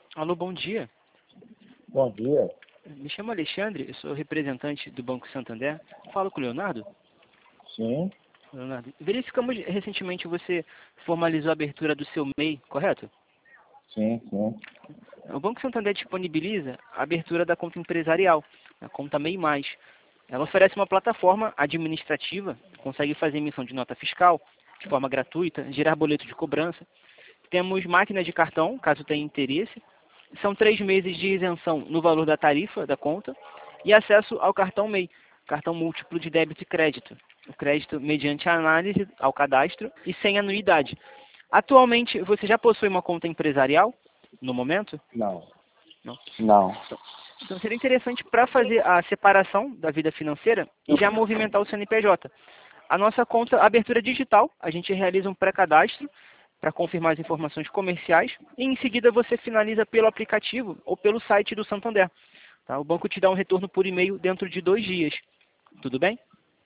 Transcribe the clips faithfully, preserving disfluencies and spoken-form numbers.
Alô, bom dia. Bom dia. Me chamo Alexandre, eu sou representante do Banco Santander. Falo com o Leonardo? Sim, Leonardo, verificamos recentemente você formalizou a abertura do seu M E I, correto? sim, sim. O Banco Santander disponibiliza a abertura da conta empresarial, a conta M E I mais. Ela oferece uma plataforma administrativa, consegue fazer emissão de nota fiscal de forma gratuita, gerar boleto de cobrança. Temos máquina de cartão, caso tenha interesse. São três meses de isenção no valor da tarifa da conta e acesso ao cartão M E I, cartão múltiplo de débito e crédito. O crédito mediante a análise ao cadastro e sem anuidade. Atualmente, você já possui uma conta empresarial, no momento? Não, Não. não. Então seria interessante para fazer a separação da vida financeira e já movimentar o C N P J. A nossa conta abertura digital, a gente realiza um pré-cadastro para confirmar as informações comerciais e em seguida você finaliza pelo aplicativo ou pelo site do Santander. Tá? O banco te dá um retorno por e-mail dentro de dois dias. Tudo bem?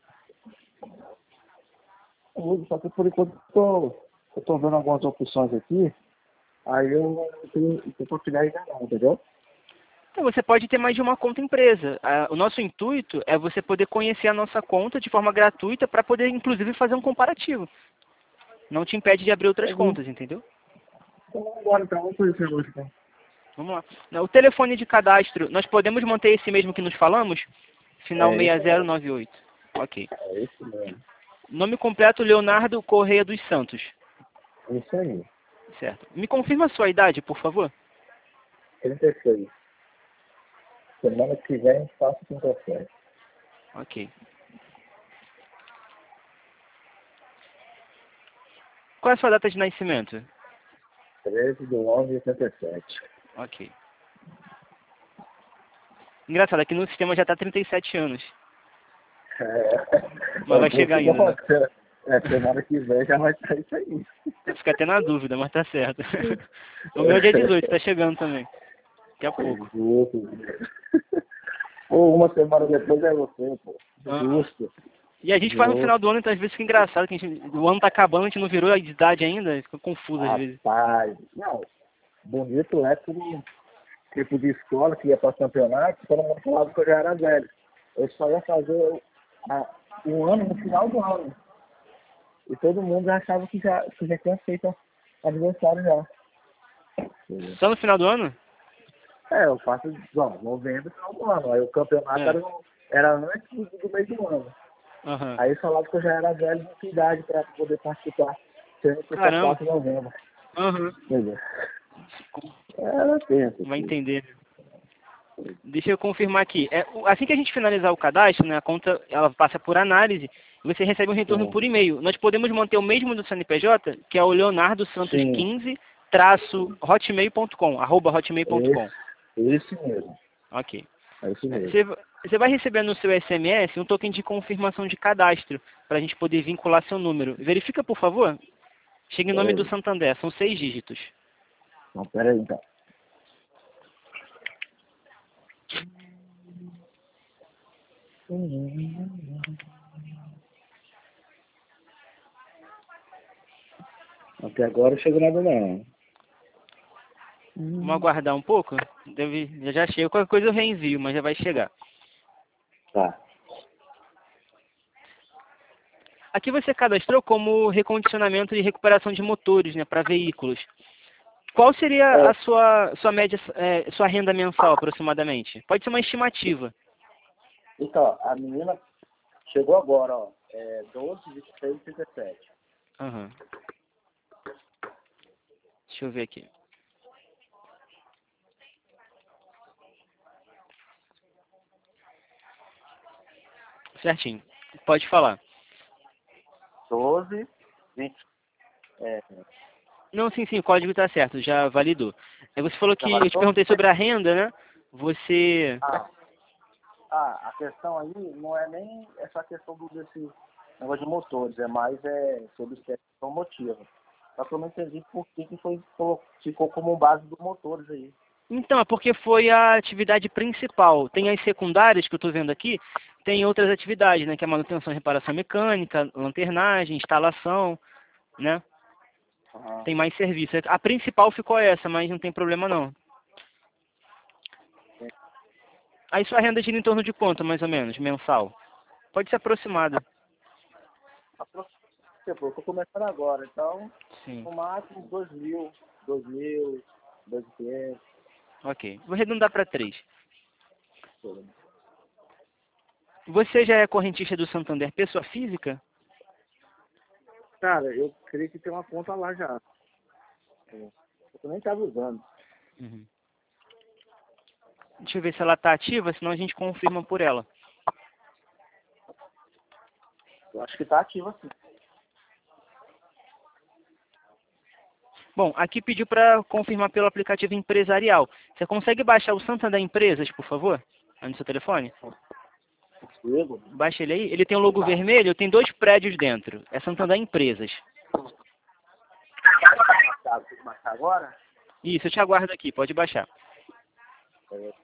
Só que por enquanto eu tô, eu tô vendo algumas opções aqui, aí eu não tenho oportunidade ainda não, entendeu? Então, você pode ter mais de uma conta empresa. Ah, o nosso intuito é você poder conhecer a nossa conta de forma gratuita para poder, inclusive, fazer um comparativo. Não te impede de abrir outras Uhum. contas, entendeu? Então vamos embora então, vamos fazer isso hoje, então. Vamos lá. O telefone de cadastro, nós podemos manter esse mesmo que nos falamos? Final É isso seis zero mesmo, nove oito. Ok. é isso mesmo. Nome completo, Leonardo Correia dos Santos. É isso aí. Certo. Me confirma a sua idade, por favor? trinta e seis. Semana que vem faço trinta e sete. Ok. Qual é a sua data de nascimento? treze de onze de oitenta e sete. Ok. Engraçado, aqui no sistema já está trinta e sete anos. É, Mas vai é chegar muito ainda, bom. né? É, semana que vem já vai estar isso aí. Fica até na dúvida, mas tá certo. O meu é dia dezoito, tá chegando também. Daqui a pouco. Justo. Pô, uma semana depois é você, pô. Ah. Justo. E a gente faz no final Justo. do ano, então às vezes fica engraçado, que a gente, o ano tá acabando, a gente não virou a idade ainda, fica confuso às vezes. Rapaz. Não, bonito é tudo tipo de escola que ia para campeonato, todo mundo falava que eu já era velho. Eu só ia fazer a, um ano no final do ano. E todo mundo achava que já, que já tinha feito aniversário já. Só no final do ano? É, eu faço, bom, novembro, final do ano. Aí o campeonato É. era, no- era antes do, do meio do ano. Aham. Aí falava que eu já era velho de idade para poder participar, sendo que eu só Caramba. faço em novembro. Aham. Entendeu? Era tenso, Vai filho. entender. Deixa eu confirmar aqui. É, o- assim que a gente finalizar o cadastro, né, a conta ela passa por análise e você recebe um retorno Sim. por e-mail. Nós podemos manter o mesmo do C N P J, que é o leonardo santos Sim. quinze traço hotmail ponto com, arroba hotmail ponto com. Esse, esse mesmo. Ok. É isso É, mesmo. Você você vai receber no seu S M S um token de confirmação de cadastro para a gente poder vincular seu número. Verifica, por favor. Chega em nome do Peraí. Santander, são seis dígitos. Não, peraí então. Até agora não chegou nada não. Vamos aguardar um pouco? Deve, já já chega. Qualquer coisa eu reenvio, mas já vai chegar. Tá. Aqui você cadastrou como recondicionamento e recuperação de motores, né, para veículos. Qual seria a É, sua, sua média, é, sua renda mensal aproximadamente? Pode ser uma estimativa. então, a menina chegou agora, ó. É doze, vinte e seis, trinta e sete. Aham. Deixa eu ver aqui. Certinho. Pode falar. doze, vinte. É, Não, sim, sim, o código está certo, já validou. Aí você falou já que, eu te validou? perguntei sobre a renda, né? Você... Ah, ah, a questão aí não é nem essa questão do, desse negócio de motores, é mais é, sobre espécie automotiva. Só que eu não entendi por que, que foi, ficou ficou como base dos motores aí. Então, é porque foi a atividade principal. Tem as secundárias que eu estou vendo aqui, tem outras atividades, né? Que é manutenção e reparação mecânica, lanternagem, instalação, né? Aham. Tem mais serviço. A principal ficou essa, mas não tem problema não. Aí sua renda gira em torno de quanto, mais ou menos, mensal? Pode ser aproximada. Tipo, eu tô começando agora, então, Sim. no máximo dois mil, dois mil, dois mil e quinhentos. Ok. Vou arredondar para três. Você já é correntista do Santander, pessoa física? Cara, eu creio que tem uma conta lá já. Eu nem tava usando. Uhum. Deixa eu ver se ela está ativa, senão a gente confirma por ela. Eu acho que tá ativo assim. Bom, aqui pediu para confirmar pelo aplicativo empresarial. Você consegue baixar o Santander Empresas, por favor? Aí no seu telefone? Diego? Baixa ele aí. Ele tem um logo vermelho, tem dois prédios dentro. É Santander Empresas. Tá, tem que baixar agora? Isso, eu te aguardo aqui, pode baixar. É.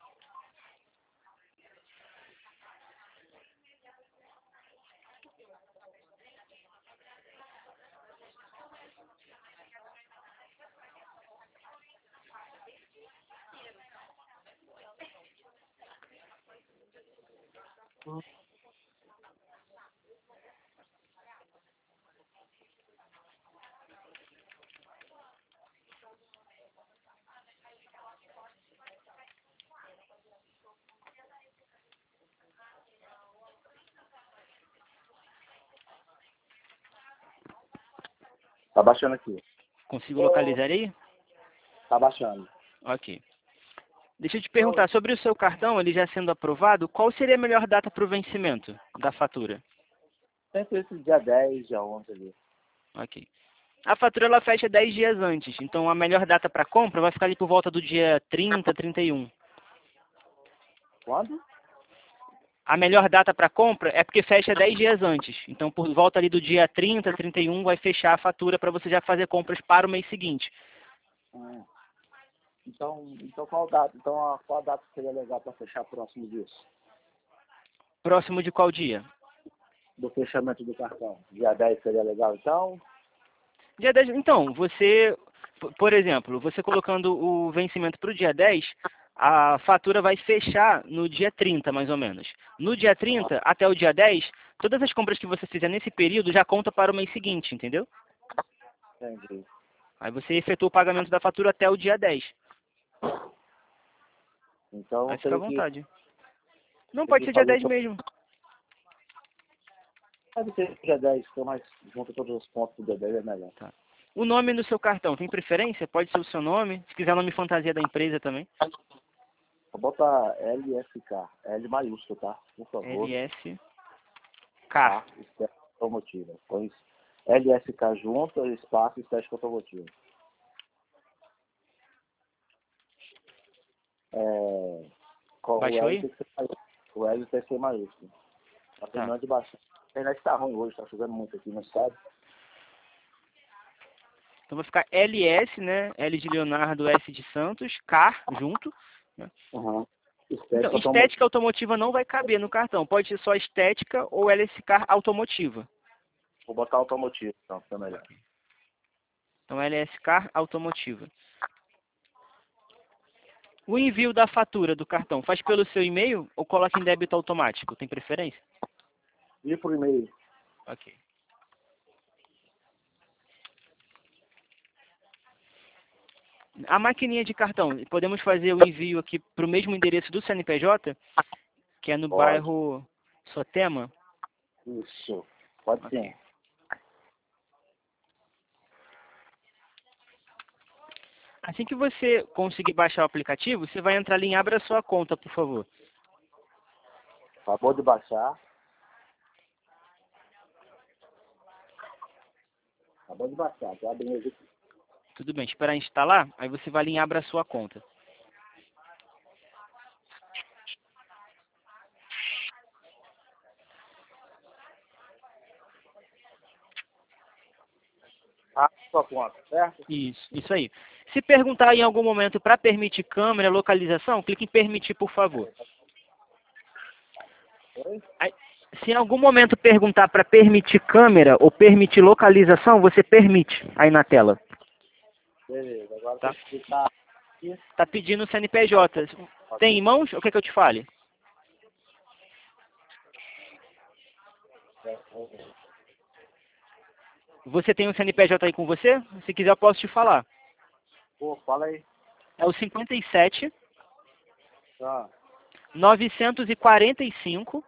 Tá baixando aqui. Consigo localizar aí? Tá baixando. Ok. Deixa eu te perguntar, sobre o seu cartão, ele já sendo aprovado, qual seria a melhor data para o vencimento da fatura? Sempre esse dia dez, dia onze ali. Ok. A fatura ela fecha dez dias antes, então a melhor data para compra vai ficar ali por volta do dia trinta, trinta e um. Quando? A melhor data para compra é porque fecha dez dias antes. Então, por volta ali do dia trinta, trinta e um, vai fechar a fatura para você já fazer compras para o mês seguinte. Hum. Então, então qual data? Então, a- qual data seria legal para fechar próximo disso? Próximo de qual dia? Do fechamento do cartão. Dia dez seria legal, então? Dia dez. Então, você, p- por exemplo, você colocando o vencimento para o dia dez, a fatura vai fechar no dia trinta, mais ou menos. No dia trinta, até o dia dez, todas as compras que você fizer nesse período já conta para o mês seguinte, entendeu? Entendi. Aí você efetua o pagamento da fatura até o dia dez. Então, Aí eu fica à teria que, vontade. Não, teria pode que ser dia fazer dez to- mesmo. Pode ser dia dez, que é mais junto todos os pontos do dia dez é melhor. Tá. O nome no seu cartão, tem preferência? Pode ser o seu nome. Se quiser o nome fantasia da empresa também. Vou botar L S K, L maiúsculo, tá? Por favor. L S Tá? K. Estética automotiva. Pois L S K junto, espaço, estética automotiva. É, qual- o Baixou L aí? tem que ser maiúsculo. O L tem que ser maiúsculo. Tá Tá. terminando de baixar. A internet tá ruim hoje, tá chovendo muito aqui no estado. Então vai ficar L S, né? L de Leonardo, S de Santos, K junto. Né? Uhum. Estética Então, automotiva. estética automotiva não vai caber no cartão. Pode ser só estética ou L S K automotiva. Vou botar automotivo, então, fica melhor. Então L S K automotiva. O envio da fatura do cartão faz pelo seu e-mail ou coloca em débito automático? Tem preferência? E por e-mail? Ok. A maquininha de cartão, podemos fazer o envio aqui para o mesmo endereço do C N P J, que é no Pode. bairro Sotema? Isso. Pode Ok. sim. Assim que você conseguir baixar o aplicativo, você vai entrar ali em Abra Sua Conta, por favor. Acabou de baixar. Acabou de baixar. Tá abrindo aqui. Tudo bem, esperar instalar, aí você vai ali em Abra Sua Conta. Ah, sua conta, certo? Isso, isso aí. Se perguntar em algum momento para permitir câmera, localização, clique em permitir, por favor. Oi? Aí, se em algum momento perguntar para permitir câmera ou permitir localização, você permite aí na tela. Beleza. Agora Tá? tem que clicar aqui. Tá pedindo o C N P J. Tem em mãos? O que, que eu te fale? Você tem um C N P J aí com você? Se quiser eu posso te falar. Pô, fala aí. É o cinquenta e sete, Tá. novecentos e quarenta e cinco,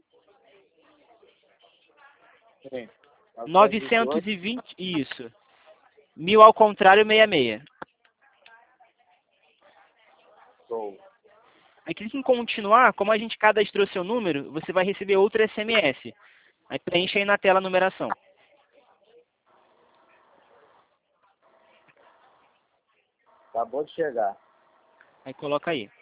Sim. novecentos e vinte, isso. Mil ao contrário, sessenta e seis. Show. Aí clique em continuar, como a gente cadastrou seu número, você vai receber outro S M S. Aí preenche aí na tela a numeração. Acabou de chegar. Aí coloca aí.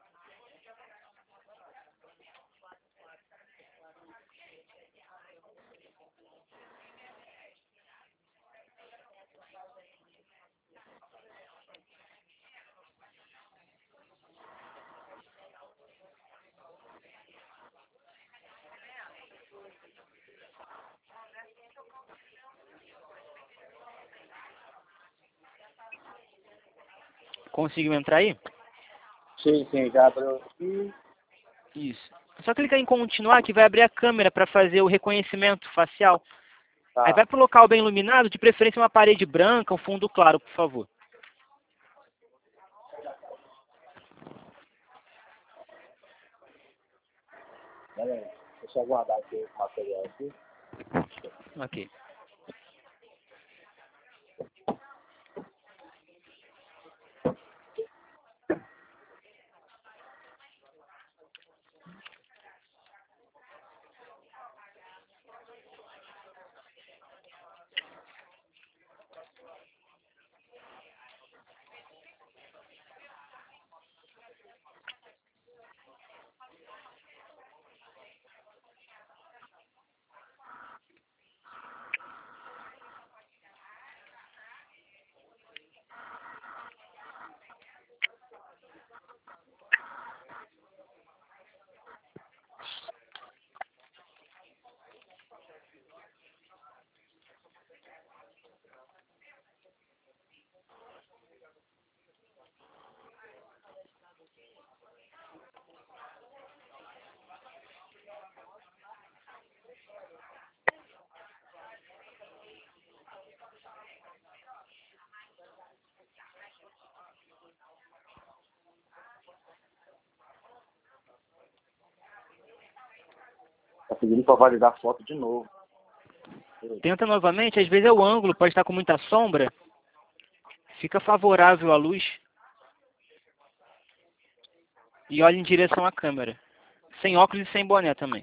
Conseguiu entrar aí? Sim, sim, já abriu aqui. Isso. É só clicar em continuar que vai abrir a câmera para fazer o reconhecimento facial. Tá. Aí vai para o local bem iluminado, de preferência uma parede branca, um fundo claro, por favor. Pera aí. Deixa eu guardar aqui o material aqui. Ok. Tá pedindo para validar a foto de novo. Tenta novamente, às vezes é o ângulo, pode estar com muita sombra. Fica favorável à luz. E olha em direção à câmera. Sem óculos e sem boné também.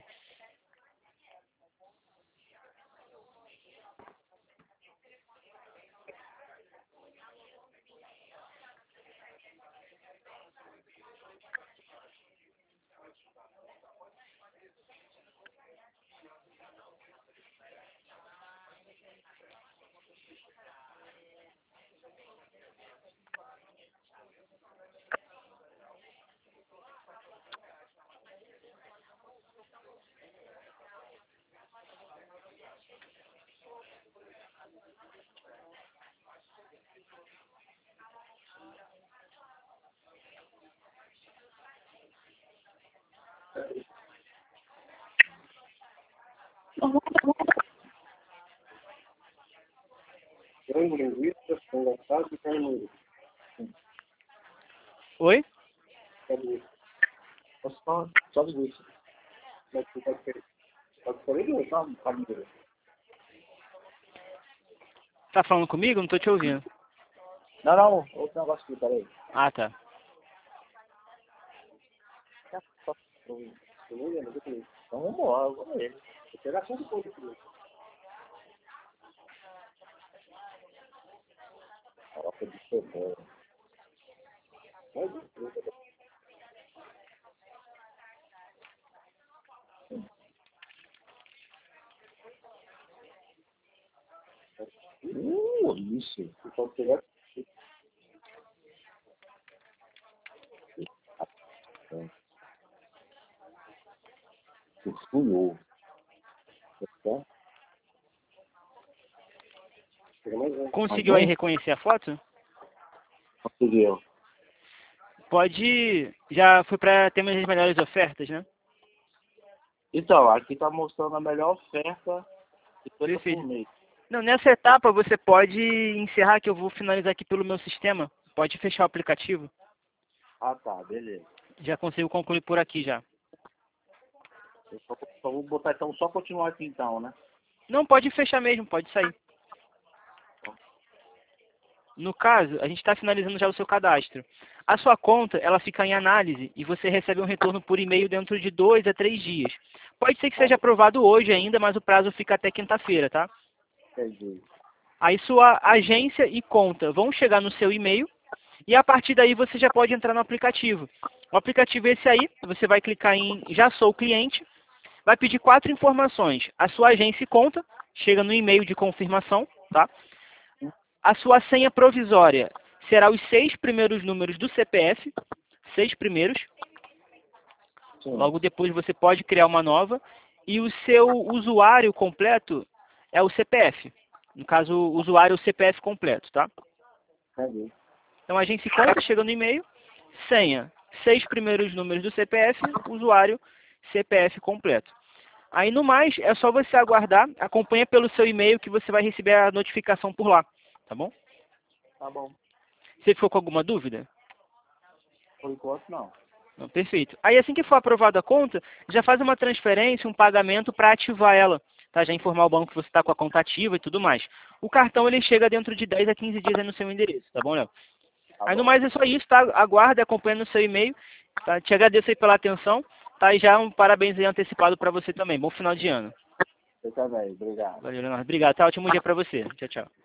Frango, linguiça, frango assado e carne moída. Oi? Cadê? Só, só linguiça. Mas tu pode querer. Pode querer ou só carne moída? Tá falando comigo? Não tô te ouvindo. Não, não. Outro negócio aqui, peraí. Ah, tá. Então vamos embora, vamos ver. Vou pegar só depois aqui. Caraca, de cebola. Uh, isso. Então pegar. Fui tá? Pega mais um. Conseguiu aí reconhecer a foto? Conseguiu. Pode... Já foi para temas das melhores ofertas, né? Então, aqui tá mostrando a melhor oferta de coisa por mês. Não, nessa etapa você pode encerrar, que eu vou finalizar aqui pelo meu sistema. Pode fechar o aplicativo. Ah, tá, beleza. Já consigo concluir por aqui já. Eu só, só vou botar então só continuar aqui então, né? Não, pode fechar mesmo, pode sair. No caso, a gente está finalizando já o seu cadastro. A sua conta, ela fica em análise e você recebe um retorno por e-mail dentro de dois a três dias. Pode ser que seja aprovado hoje ainda, mas o prazo fica até quinta-feira, tá? Entendi. Aí sua agência e conta vão chegar no seu e-mail e a partir daí você já pode entrar no aplicativo. O aplicativo é esse aí, você vai clicar em Já Sou Cliente, vai pedir quatro informações. A sua agência e conta, chega no e-mail de confirmação, tá? A sua senha provisória será os seis primeiros números do C P F, seis primeiros. Sim. Logo depois você pode criar uma nova. E o seu usuário completo é o C P F. No caso, o usuário é o C P F completo, tá? Entendi. Então a agência e conta, chega no e-mail, senha, seis primeiros números do C P F, usuário, C P F completo. Aí no mais, é só você aguardar, acompanha pelo seu e-mail que você vai receber a notificação por lá, tá bom? Tá bom. Você ficou com alguma dúvida? Por enquanto não. Não, perfeito. Aí assim que for aprovada a conta, já faz uma transferência, um pagamento para ativar ela, tá? Já informar o banco que você está com a conta ativa e tudo mais. O cartão ele chega dentro de dez a quinze dias aí no seu endereço, tá bom, Léo? Tá Aí bom. no mais é só isso, tá? Aguarde, acompanhe no seu e-mail, tá? Te agradeço aí pela atenção, tá? E já um parabéns aí antecipado para você também. Bom final de ano. Você também. Obrigado. Valeu, Leonardo. Obrigado, tá? Ótimo dia para você. Tchau, tchau.